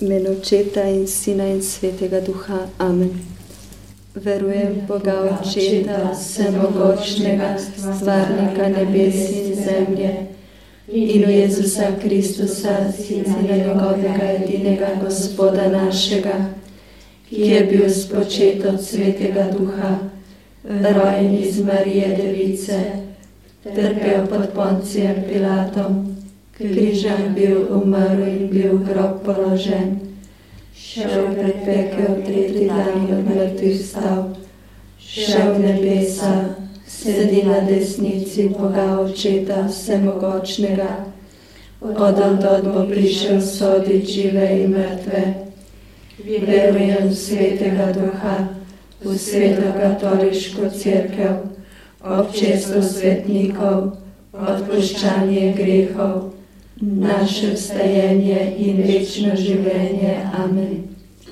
V imenu Očeta in Sina in Svetega Duha. Amen. Verujem v Boga Očeta, vsemogočnega, stvarnika nebes in zemlje, in v Jezusa Kristusa, Sina njegovega edinega Gospoda našega, ki je bil spočet od Svetega Duha, rojen iz Marije Device, trpel pod Poncijem Pilatom, križem bil, umrl in bil v grob položen, šel pred pekel, tretji dan od mrtvih vstal, šel v nebesa, sedi na desnici Boga Očeta vsemogočnega, odtod bo prišel sodit žive in mrtve. Verujem v Svetega Duha, v Sveto katoliško cerkev, občestvo svetnikov, odpuščanje grehov, naše vstajenje in večno življenje. Amen.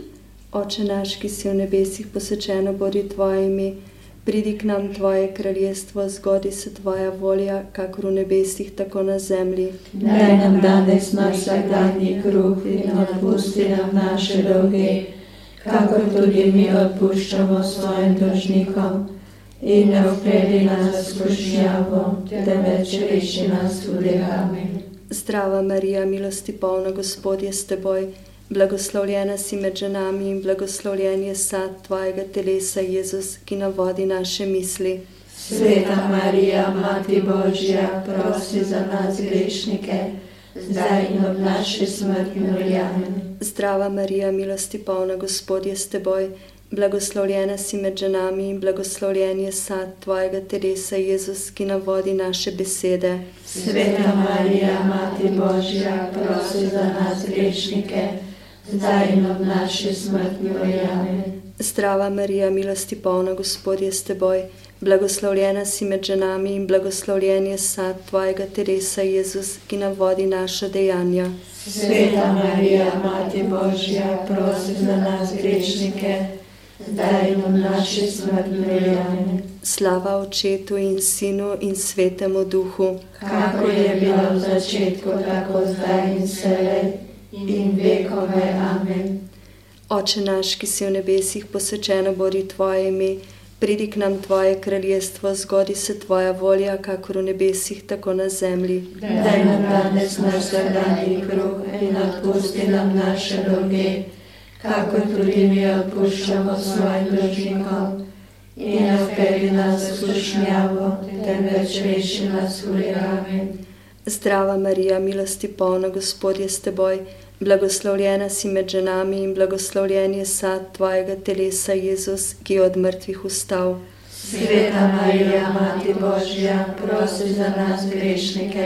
Oče naš, ki si v nebesih, posvečeno bodi tvoje ime, pridi k nam tvoje kraljestvo, zgodi se tvoja volja, kakor v nebesih, tako na zemlji. Daj nam danes naš vsakdanji kruh in odpusti nam naše dolge, kakor tudi mi odpuščamo svojim dolžnikom. In ne vpelji nas v skušnjavo, temveč reši nas hudega. Amen. Zdrava Marija, milosti polna, Gospod je s teboj, blagoslovljena si med ženami in blagoslovljen je sad tvojega telesa, Jezus, ki navodi naše misli. Sveta Marija, Mati Božja, prosi za nas grešnike, zdaj in ob naši smrti. Amen. Zdrava Marija, milosti polna, Gospod je s teboj, blagoslovljena si med ženami in blagoslovljen je sad tvojega telesa, Jezus, ki navodi naše besede. Sveta Marija, Mati Božja, prosi za nas grešnike, zdaj in ob naši smrti. Amen. Zdrava Marija, milosti polna, Gospod je s teboj, blagoslovljena si med ženami in blagoslovljen je sad tvojega telesa, Jezus, ki navodi naša dejanja. Sveta Marija, Mati Božja, prosi za nas grešnike, zdaj in ob naši smrti. Amen. Slava Očetu in Sinu in Svetemu Duhu, kakor je bilo v začetku, tako zdaj in vselej in vekove. Amen. Oče naš, ki si v nebesih, posvečeno bodi tvoje ime, pridi k nam tvoje kraljestvo, zgodi se tvoja volja, kakor v nebesih, tako na zemlji. Daj nam danes naš vsakdanji kruh in odpusti nam naše dolge, kakor tudi mi odpuščamo svojim dolžnikom. In ne vpelji nas v skušnjavo, temveč reši nas hudega. Amen. Zdrava Marija, milosti polna, Gospod je s teboj, blagoslovljena si med ženami in blagoslovljen je sad tvojega telesa, Jezus, ki je od mrtvih vstal. Sveta Marija, Mati Božja, prosi za nas grešnike,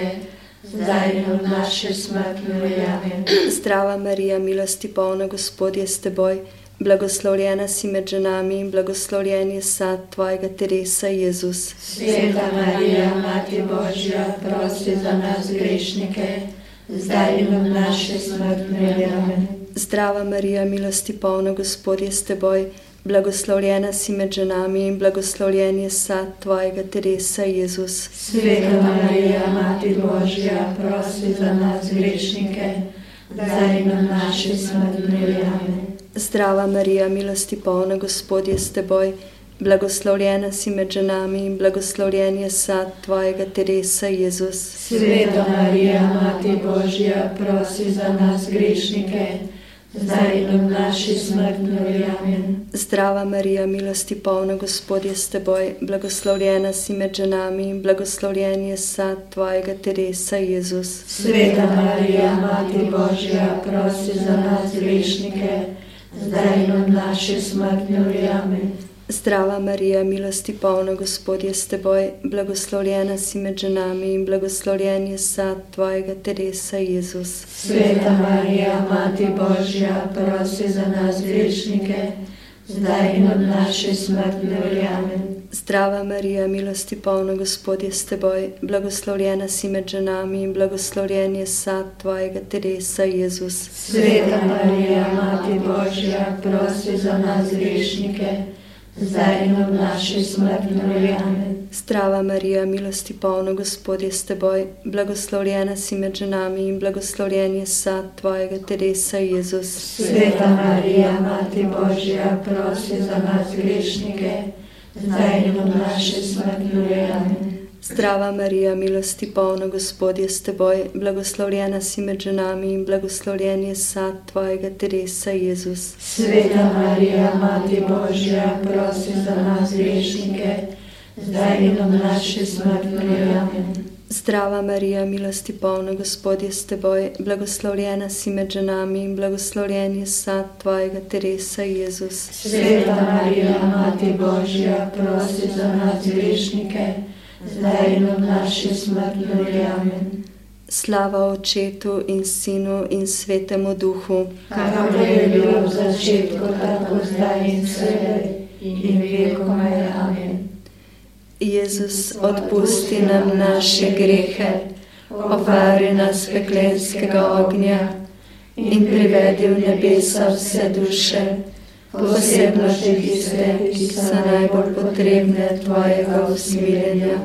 zdaj in ob naši smrti. Amen. Zdrava Marija, milosti polna, Gospod je s teboj, blagoslovljena si med ženami in blagoslovljen je sad tvojega telesa, Jezus. Sveta Marija, Mati Božja, prosi za nas grešnike, zdaj in ob naši smrti. Amen. Zdrava Marija, milosti polna, Gospod je s teboj, blagoslovljena si med ženami in blagoslovljen je sad tvojega telesa, Jezus. Sveta Marija, Mati Božja, prosi za nas grešnike, zdaj in ob naši smrti. Amen. Zdrava Marija, milosti polna, Gospod je s teboj, blagoslovljena si med ženami in blagoslovljen je sad tvojega telesa, Jezus. Sveta Marija, Mati Božja, prosi za nas grešnike, zdaj in ob naši smrti. Amen. Zdrava Marija, milosti polna, Gospod je s teboj, blagoslovljena si med ženami in blagoslovljen je sad tvojega telesa, Jezus. Sveta Marija, Mati Božja, prosi za nas grešnike, zdaj in ob naši smrti. Amen. Zdrava Marija, milosti polna, Gospod je s teboj, blagoslovljena si med ženami in blagoslovljen je sad tvojega telesa, Jezus. Sveta Marija, Mati Božja, prosi za nas grešnike, zdaj in ob naši smrti. Amen. Zdrava Marija, milosti polna, Gospod je s teboj, blagoslovljena si med ženami in blagoslovljen je sad tvojega telesa, Jezus. Sveta Marija, Mati Božja, prosi za nas grešnike, zdaj in ob naši smrtni uri. Amen. Zdrava Marija, milosti polna, Gospod je s teboj, blagoslovljena si med ženami in blagoslovljen je sad tvojega telesa, Jezus. Sveta Marija, Mati Božja, prosi za nas grešnike, zdaj in ob naši smrtni uri. Amen. Zdrava Marija, milosti polna, Gospod je s teboj, blagoslovljena si med ženami in blagoslovljen je sad tvojega telesa, Jezus. Sveta Marija, Mati Božja, prosi za nas grešnike, zdaj in ob naši smrtni uri. Amen. Zdrava Marija, milosti polna, Gospod je s teboj, blagoslovljena si med ženami in blagoslovljen je sad tvojega telesa, Jezus. Sveta Marija, Mati Božja, prosi za nas grešnike, zdaj in ob naši smrtni uri. Amen. Slava Očetu in Sinu in Svetemu Duhu, kakor je bilo v začetku, tako zdaj in vselej in vekomaj. Amen. Jezus, odpusti nam naše grehe, obvari nas peklenskega ognja in privedi v nebesa vse duše, posebno tiste, ki so najbolj potrebne tvojega usmiljenja.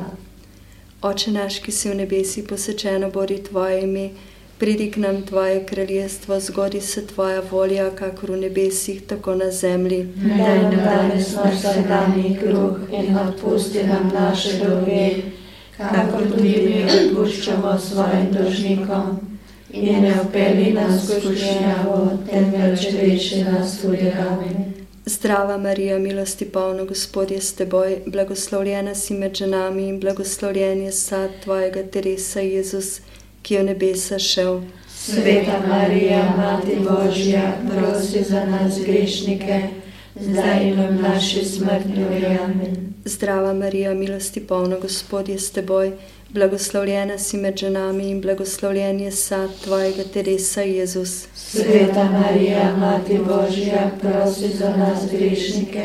Oče naš, ki si v nebesi, posvečeno bodi tvoje ime, pridi k nam tvoje kraljestvo, zgodi se tvoja volja, kakor v nebesih, tako na zemlji. Daj nam danes naš vsakdanji kruh in odpusti nam naše dolge, kakor tudi mi odpuščamo svojim dolžnikom. In ne vpelji nas v skušnjavo, temveč reši nas hudega. Amen. Zdrava Marija, milosti polna, Gospod je s teboj, blagoslovljena si med ženami in blagoslovljen je sad tvojega telesa, Jezus, ki je v nebesa šel. Sveta Marija, Mati Božja, prosi za nas grešnike, zdaj in ob naši smrtni uri. Amen. Zdrava Marija, milosti polna, Gospod je s teboj, blagoslovljena si med ženami in blagoslovljen je sad tvojega telesa, Jezus. Sveta Marija, Mati Božja, prosi za nas grešnike,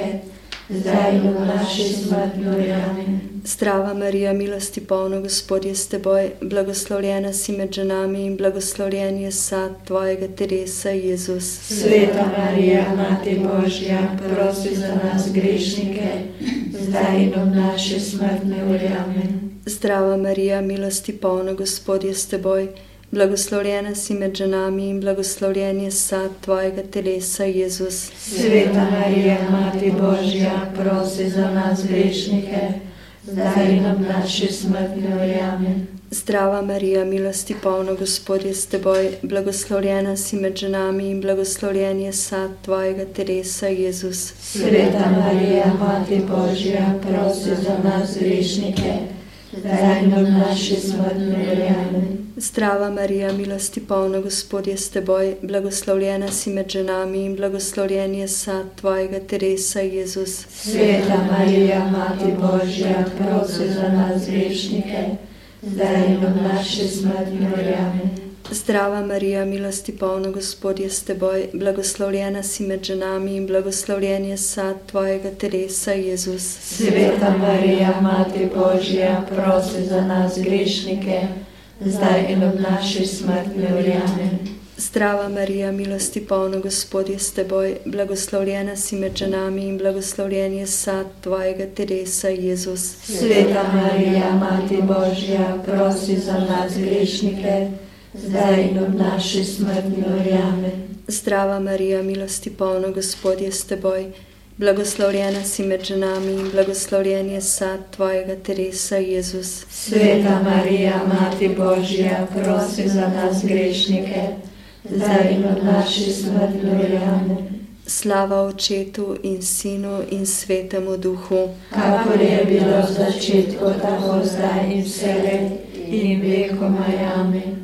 zdaj in ob naši smrtni uri. Amen. Zdrava Marija, milosti polna, Gospod je s teboj, blagoslovljena si med ženami in blagoslovljen je sad tvojega telesa, Jezus. Sveta Marija, Mati Božja, prosi za nas grešnike, zdaj in ob naši smrtni uri. Amen. Zdrava Marija, milosti polna, Gospod je s teboj, blagoslovljena si med ženami in blagoslovljen je sad tvojega telesa, Jezus. Sveta Marija, Mati Božja, prosi za nas grešnike, zdaj in ob naši smrtni uri. Amen. Zdrava Marija, milosti polna, Gospod je s teboj, blagoslovljena si med ženami in blagoslovljen je sad tvojega telesa, Jezus. Sveta Marija, Mati Božja, prosi za nas grešnike, zdaj in ob naši smrtni uri. Amen. Zdrava Marija, milosti polna, Gospod je s teboj, blagoslovljena si med ženami in blagoslovljen je sad tvojega telesa, Jezus. Sveta Marija, Mati Božja, prosi za nas grešnike, zdaj in ob naši smrtni uri. Amen. Zdrava Marija, milosti polna, Gospod je s teboj, blagoslovljena si med ženami in blagoslovljen je sad tvojega telesa, Jezus. Sveta Marija, Mati Božja, prosi za nas grešnike, zdaj in ob naši smrtni uri. Amen. Zdrava Marija, milosti polna, Gospod je s teboj, blagoslovljena si med ženami in blagoslovljen je sad tvojega telesa, Jezus. Sveta Marija, Mati Božja, prosi za nas grešnike, zdaj in ob naši smrtni uri. Amen. Zdrava Marija, milosti polna, Gospod je s teboj, blagoslovljena si med ženami in blagoslovljen je sad tvojega telesa, Jezus. Sveta Marija, Mati Božja, prosi za nas grešnike, zdaj in ob naši smrtni uri. Amen. Slava Očetu in Sinu in Svetemu Duhu, kakor je bilo v začetku, tako zdaj in vselej in vekomaj. Amen.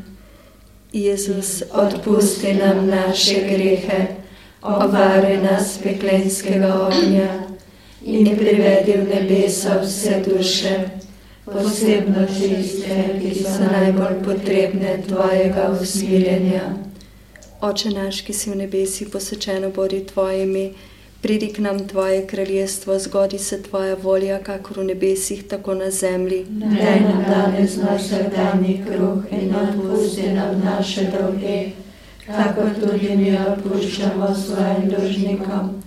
Jezus, odpusti nam naše grehe, obvari nas peklenskega ognja in privedi v nebesa vse duše, posebno tiste, ki so najbolj potrebne tvojega usmiljenja. Oče naš, ki si v nebesi, posvečeno bodi tvoje ime, pridi k nam tvoje kraljestvo, zgodi se tvoja volja, kakor v nebesih, tako na zemlji. Daj nam danes naš vsakdanji kruh in odpusti nam naše dolge, kakor tudi mi odpuščamo svojim dolžnikom.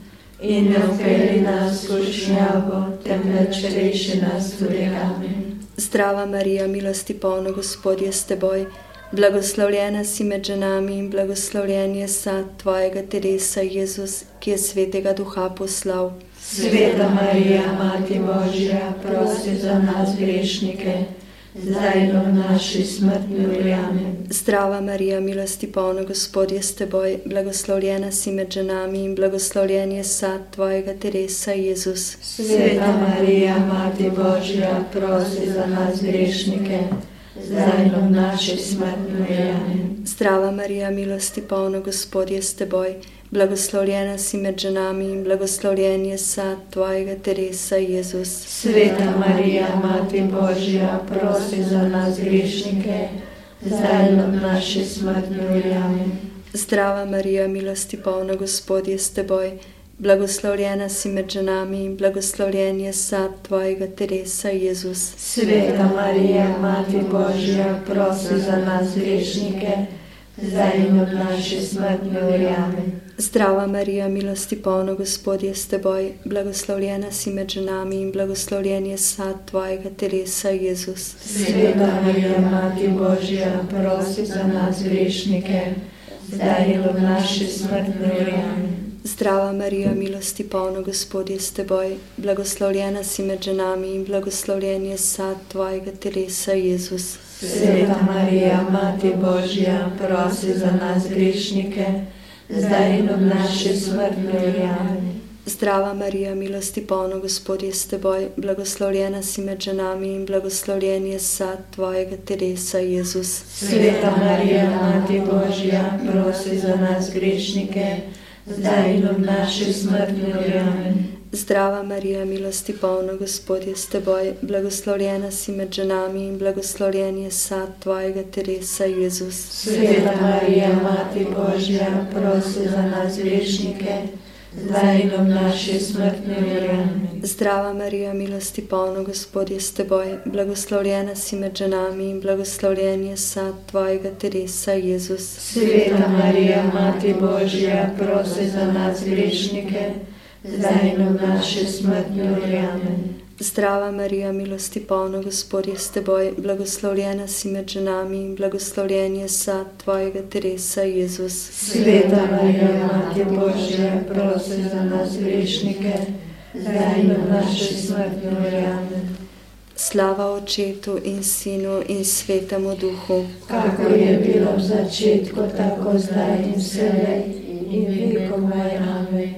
in ne vpelji nas v skušnjavo, temveč reši nas hudega. Zdrava Marija, milosti polna, Gospod je s teboj, blagoslovljena si med ženami in blagoslovljen je sad tvojega telesa, Jezus, ki je svetega duha poslal. Sveta Marija, Mati Božja, prosi za nas grešnike, zdaj in v naši smrtni uri. Amen. Zdrava Marija, milosti polna, Gospod je s teboj, blagoslovljena si med ženami in blagoslovljen je sad tvojega telesa, Jezus. Sveta Marija, Mati Božja, prosi za nas grešnike, zdaj in v naši smrtni uri. Amen. Zdrava Marija, milosti polna, Gospod je s teboj, blagoslovljena si med ženami in blagoslovljen je sad tvojega telesa, Jezus. Sveta Marija, Mati Božja, prosi za nas grešnike, zdaj in v naši smrtni uri. Amen. Zdrava Marija, milosti polna, Gospod je s teboj, blagoslovljena si med ženami in blagoslovljen je sad tvojega telesa, Jezus. Sveta Marija, Mati Božja, prosi za nas grešnike, zdaj in v naši smrtni uri. Amen. Zdrava Marija, milosti polna, Gospod je s teboj, blagoslovljena si med ženami in blagoslovljen je sad tvojega telesa, Jezus. Sveta Marija, Mati Božja, prosi za nas grešnike, zdaj in v naši smrtni uri. Amen. Zdrava Marija, milosti polna, Gospod je s teboj, blagoslovljena si med ženami in blagoslovljen je sad tvojega telesa, Jezus. Sveta Marija, Mati Božja, prosi za nas grešnike, zdaj in v naši smrtni uri. Amen. Zdrava Marija, milosti polna, Gospod je s teboj, blagoslovljena si med ženami in blagoslovljen je sad tvojega telesa, Jezus. Sveta Marija, Mati Božja, prosi za nas grešnike, zdaj in v naši smrtni uri. Amen. Zdrava Marija, milosti polna, Gospod je s teboj, blagoslovljena si med ženami in blagoslovljen je sad tvojega telesa, Jezus. Sveta Marija, Mati Božja, prosi za nas grešnike, zdaj in v naši smrtni uri. Amen. Zdrava Marija, milosti polna, Gospod je s teboj, blagoslovljena si med ženami in blagoslovljen je sad tvojega telesa, Jezus. Sveta Marija, Mati Božja, prosi za nas grešnike, zdaj in v naši smrtni uri. Amen. Zdrava Marija, milosti polna, Gospod je s teboj, blagoslovljena si med ženami in blagoslovljen je sad tvojega telesa, Jezus. Sveta Marija, Mati Božja, prosi za nas grešnike, zdaj in v naši smrtni uri. Amen. Slava Očetu in Sinu in Svetemu Duhu, kakor je bilo v začetku, tako zdaj in vselej in vekomaj. Amen.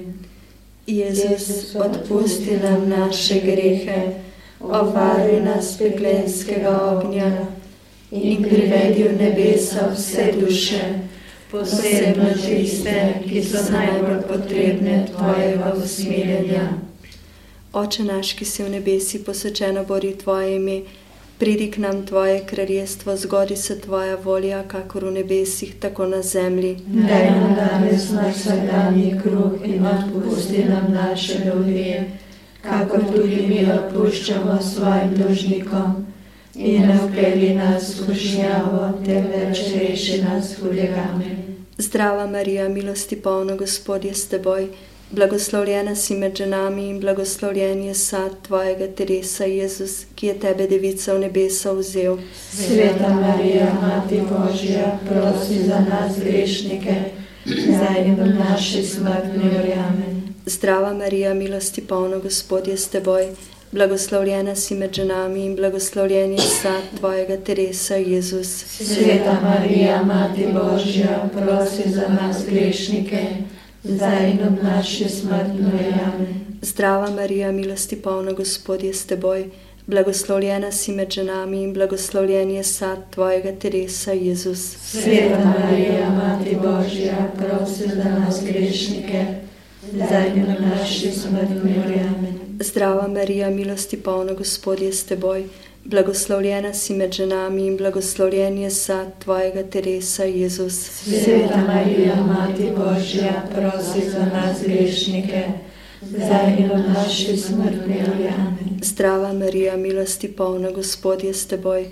Jezus, odpusti nam naše grehe, obvaruj nas peklenskega ognja in privedi v nebesa vse duše, posebno tiste, ki so najbolj potrebne tvojega usmiljenja. Oče naš, ki si v nebesi, posvečeno bodi tvoje ime, pridi k nam tvoje kraljestvo, zgodi se tvoja volja, kakor v nebesih, tako na zemlji. Daj nam danes naš vsakdanji kruh in odpusti nam naše dolge, kakor tudi mi odpuščamo svojim dolžnikom. In ne vpelji nas v skušnjavo, temveč reši nas hudega. Zdrava Marija, milosti polna, Gospod je s teboj, blagoslovljena si med ženami in blagoslovljen je sad tvojega telesa, Jezus, ki je tebe devica v nebesa vzel. Sveta Marija, Mati Božja, prosi za nas grešnike, zdaj in v naši smrtni uri. Amen. Zdrava Marija, milosti polna, Gospod je s teboj, blagoslovljena si med ženami in blagoslovljen je sad tvojega telesa, Jezus. Sveta Marija, Mati Božja, prosi za nas grešnike, zdaj in v naši smrtni uri. Amen. Zdrava Marija, milosti polna, Gospod je s teboj, blagoslovljena si med ženami in blagoslovljen je sad tvojega telesa, Jezus. Sveta Marija, Mati Božja, prosi za nas grešnike, zdaj in v naši smrtni uri. Amen. Zdrava Marija, milosti polna, Gospod je s teboj, blagoslovljena si med ženami in blagoslovljen je sad tvojega telesa, Jezus. Sveta Marija, Mati Božja, prosi za nas grešnike, zdaj in v naši smrtni uri. Amen. Zdrava Marija, milosti polna, Gospod je s teboj,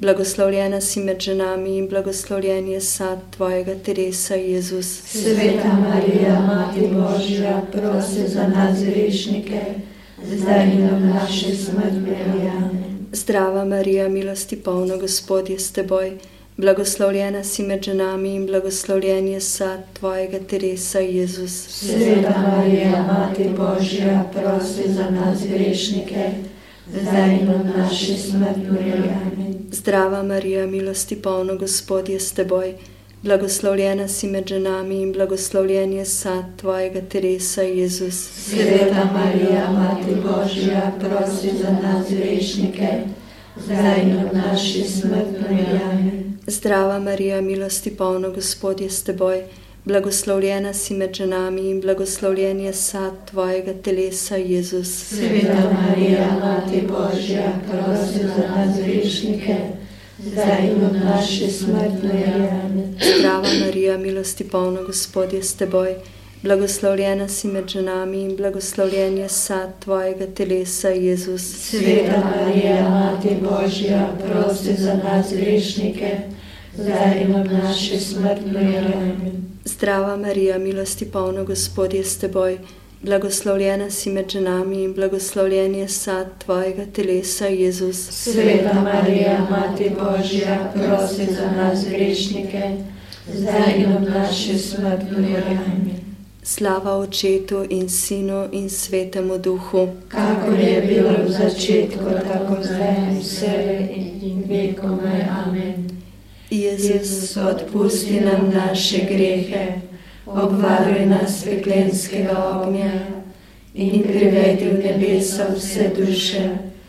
blagoslovljena si med ženami in blagoslovljen je sad tvojega telesa, Jezus. Sveta Marija, Mati Božja, prosi za nas grešnike, zdaj in v naši smrtni uri. Amen. Zdrava Marija, milosti polna, Gospod je s teboj, blagoslovljena si med ženami in blagoslovljen je sad tvojega telesa, Jezus. Sveta Marija, Mati Božja, prosi za nas grešnike, zdaj in v naši smrtni uri. Amen. Zdrava Marija, milosti polna, Gospod je s teboj, blagoslovljena si med ženami in blagoslovljen je sad tvojega telesa, Jezus. Sveta Marija, Mati Božja, prosi za nas grešnike, zdaj in v naši smrtni uri. Amen. Zdrava Marija, milosti polna, Gospod je s teboj, blagoslovljena si med ženami in blagoslovljen je sad tvojega telesa, Jezus. Sveta Marija, Mati Božja, prosi za nas grešnike, zdaj in v naši smrtni uri. Amen. Zdrava Marija, milosti polna, Gospod je s teboj, blagoslovljena si med ženami in blagoslovljen je sad tvojega telesa, Jezus. Sveta Marija, Mati Božja, prosi za nas grešnike, zdaj in v naši smrtni uri. Amen. Zdrava Marija, milosti polna, Gospod je s teboj, blagoslovljena si med ženami in blagoslovljen je sad tvojega telesa, Jezus. Sveta Marija, Mati Božja, prosi za nas grešnike, zdaj in v naši smrtni uri. Amen. Slava Očetu in Sinu in Svetemu Duhu, kakor je bilo v začetku, tako zdaj in vselej in vekomaj. Amen. Jezus, odpusti nam naše grehe, obvaruj nas peklenskega ognja in privedi v nebesa vse duše,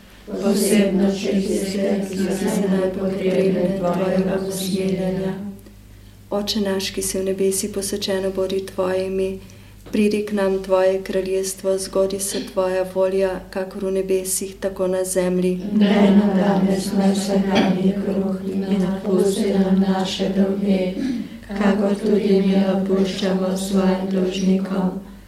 posebno tiste, ki so najpotrebne tvojega usmiljenja. Oče naš, ki si v nebesi, posvečeno bodi tvoje ime, pridi k nam tvoje kraljestvo, zgodi se tvoja volja, kakor v nebesih, tako na zemlji. Daj nam danes naš vsakdanji kruh in odpusti nam naše dolge, kakor tudi mi odpuščamo svojim dolžnikom.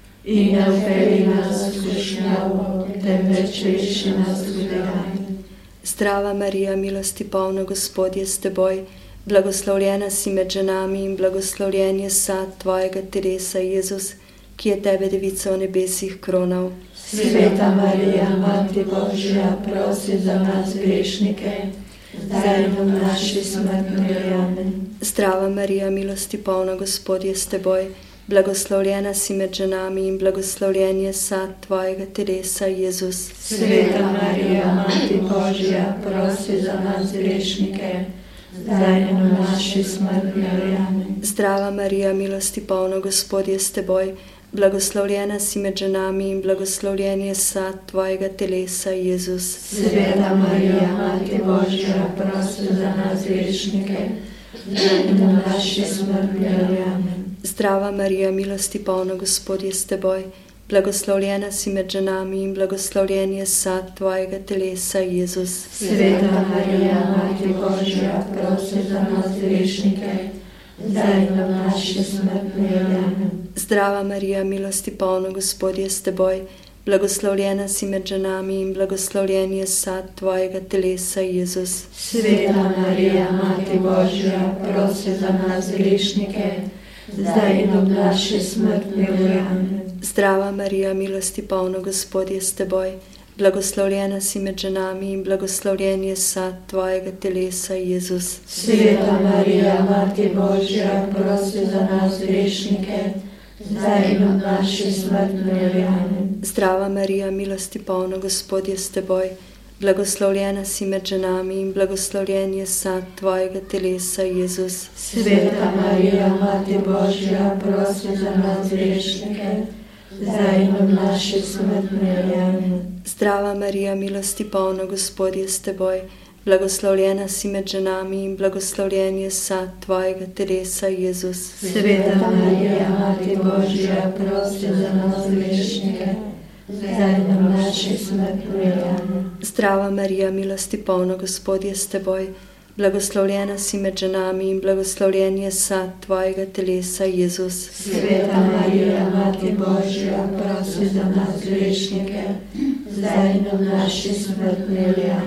In ne vpelji nas v skušnjavo, temveč reši nas hudega. Zdrava Marija, milosti polna, Gospod je s teboj, blagoslovljena si med ženami in blagoslovljen je sad tvojega telesa, Jezus, ki je tebe, devico, v nebesih kronal. Sveta Marija, Mati Božja, prosi za nas grešnike, zdaj in v naši smrtni uri. Amen. Zdrava Marija, milosti polna, Gospod je s teboj, blagoslovljena si med ženami in blagoslovljen je sad tvojega telesa, Jezus. Sveta Marija, Mati Božja, prosi za nas grešnike, zdaj in v naši smrtni uri. Amen. Zdrava Marija, milosti polna, Gospod je s teboj, blagoslovljena si med ženami in blagoslovljen je sad tvojega telesa, Jezus. Sveta Marija, Mati Božja, prosi za nas grešnike, zdaj in v naši smrtni uri. Amen. Zdrava Marija, milosti polna, Gospod je s teboj, blagoslovljena si med ženami in blagoslovljen je sad tvojega telesa, Jezus. Sveta Marija, Mati Božja, prosi za nas grešnike, zdaj in v naši smrtni uri. Amen. Zdrava Marija, milosti polna, Gospod je s teboj, blagoslovljena si med ženami in blagoslovljen je sad tvojega telesa, Jezus. Sveta Marija, Mati Božja, prosi za nas grešnike, zdaj in v naši smrtni uri. Amen. Zdrava Marija, milosti polna, Gospod je s teboj, blagoslovljena si med ženami in blagoslovljen je sad tvojega telesa, Jezus. Sveta Marija, Mati Božja, prosi za nas grešnike, zdaj in v naši smrtni uri. Amen. Zdrava Marija, milosti polna, Gospod je s teboj, blagoslovljena si med ženami in blagoslovljen je sad tvojega telesa, Jezus. Sveta Marija, Mati Božja, prosi za nas grešnike, zdaj in v naši smrtni uri. Amen. Zdrava Marija, milosti polna, Gospod je s teboj, blagoslovljena si med ženami in blagoslovljen je sad tvojega telesa, Jezus. Sveta Marija, Mati Božja, prosi za nas grešnike, zdaj in v naši smrtni uri. Amen. Zdrava Marija, milosti polna, Gospod je s teboj, blagoslovljena si med ženami in blagoslovljen je sad tvojega telesa, Jezus. Sveta Marija, Mati Božja, prosi za nas grešnike, zdaj in v naši smrtni uri. Amen.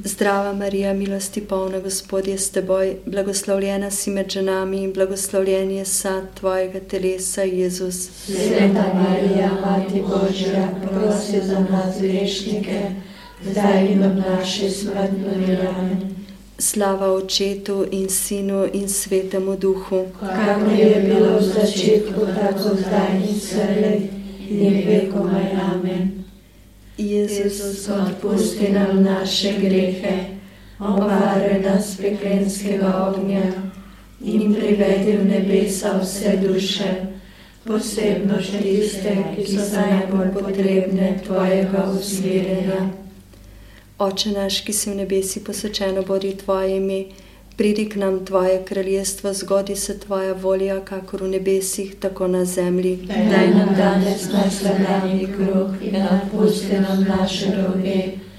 Zdrava Marija, milosti polna, Gospod je s teboj, blagoslovljena si med ženami in blagoslovljen je sad tvojega telesa, Jezus. Sveta Marija, Mati Božja, prosi za nas grešnike, zdaj in ob naši smrtni uri. Slava Očetu in Sinu in Svetemu Duhu, kakor je bilo v začetku, tako zdaj in vselej in vekomaj. Amen. Jezus, odpusti nam naše grehe, obvaruj nas peklenskega ognja in privedi v nebesa vse duše, posebno tiste, ki so najbolj potrebne tvojega usmerjanja. Oče naš, ki si v nebesi, posvečeno bodi tvoje ime, pridi k nam tvoje kraljestvo, zgodi se tvoja volja, kakor v nebesih, tako na zemlji. Daj nam danes naš vsakdanji kruh in odpusti nam naše dolge,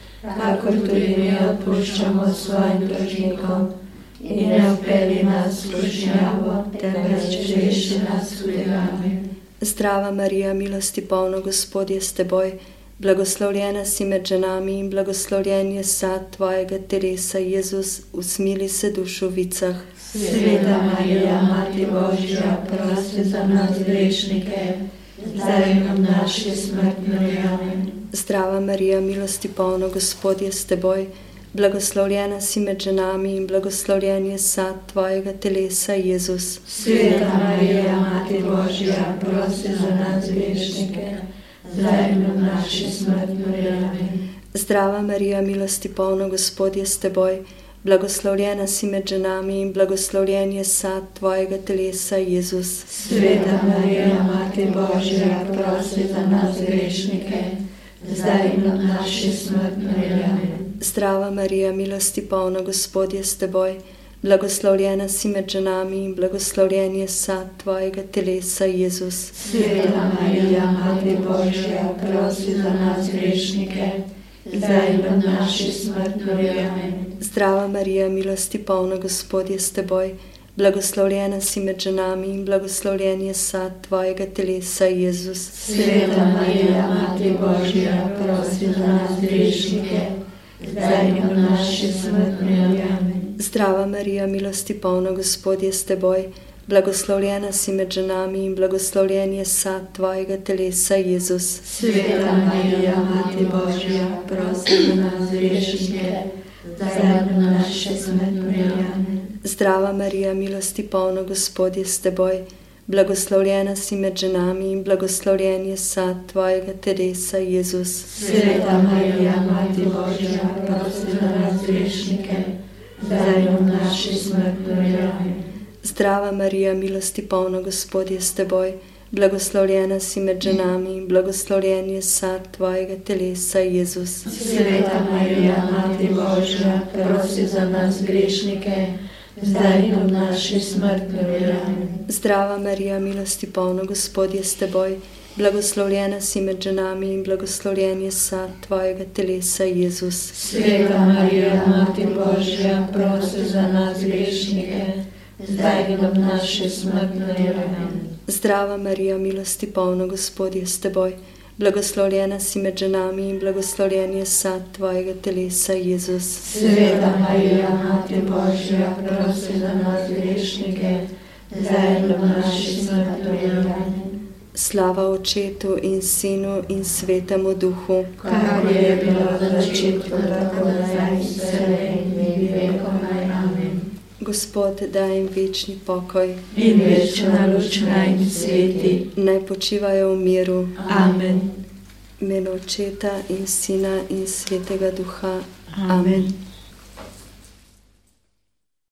kakor tudi mi odpuščamo svojim dolžnikom. In ne vpelji nas v skušnjavo, temveč reši nas hudega. Zdrava Marija, milosti polna, Gospod je s teboj, blagoslovljena si med ženami in blagoslovljen je sad tvojega telesa, Jezus. Usmili se duš v vicah. Sveta Marija, Mati Božja, prosi za nas grešnike, zdaj in ob naši smrtni uri. Amen. Zdrava Marija, milosti polna, Gospod je s teboj, blagoslovljena si med ženami in blagoslovljen je sad tvojega telesa, Jezus. Sveta Marija, Mati Božja, prosi za nas grešnike, zdaj in ob naši smrtni uri. Amen. Zdrava Marija, milosti polna, Gospod je s teboj, blagoslovljena si med ženami in blagoslovljen je sad tvojega telesa, Jezus. Sveta Marija, Mati Božja, prosi za nas grešnike, zdaj in ob naši smrtni uri. Amen. Zdrava Marija, milosti polna, Gospod je s teboj, blagoslovljena si med ženami in blagoslovljen je sad tvojega telesa, Jezus. Sveta Marija, Mati Božja, prosi za nas grešnike, zdaj in ob naši smrtni uri. Amen. Zdrava Marija, milosti polna, Gospod je s teboj, blagoslovljena si med ženami in blagoslovljen je sad tvojega telesa, Jezus. Sveta Marija, Mati Božja, prosi za nas grešnike, zdaj in ob naši smrtni uri. Amen. Zdrava Marija, milosti polna, Gospod je s teboj, blagoslovljena si med ženami in blagoslovljen je sad tvojega telesa, Jezus. Sveta Marija, Mati Božja, prosi za nas grešnike, zdaj in ob naši smrtni uri. Amen. Zdrava Marija, milosti polna, Gospod je s teboj, blagoslovljena si med ženami in blagoslovljen je sad tvojega telesa, Jezus. Sveta Marija, Mati Božja, prosi za nas grešnike, zdaj in ob naši smrtni uri. Amen. Zdrava Marija, milosti polna, Gospod je s teboj, blagoslovljena si med ženami in blagoslovljen je sad tvojega telesa, Jezus. Sveta Marija, Mati Božja, prosi za nas grešnike, zdaj in ob naši smrtni uri. Amen. Zdrava Marija, milosti polna, Gospod je s teboj, blagoslovljena si med ženami in blagoslovljen je sad tvojega telesa, Jezus. Sveta Marija, Mati Božja, prosi za nas grešnike, zdaj in ob naši smrtni uri. Amen. Zdrava Marija, milosti polna, Gospod je s teboj, blagoslovljena si med ženami in blagoslovljen je sad tvojega telesa, Jezus. Sveta Marija, Mati Božja, prosi za nas grešnike, zdaj in ob naši smrtni uri. Amen. Slava Očetu in Sinu in Svetemu Duhu, kakor je bilo v začetku, tako zdaj in vselej in vekomaj. Amen. Gospod, daj jim večni pokoj in večna luč naj jim sveti. Naj počivajo v miru. Amen. V imenu Očeta in Sina in Svetega Duha. Amen.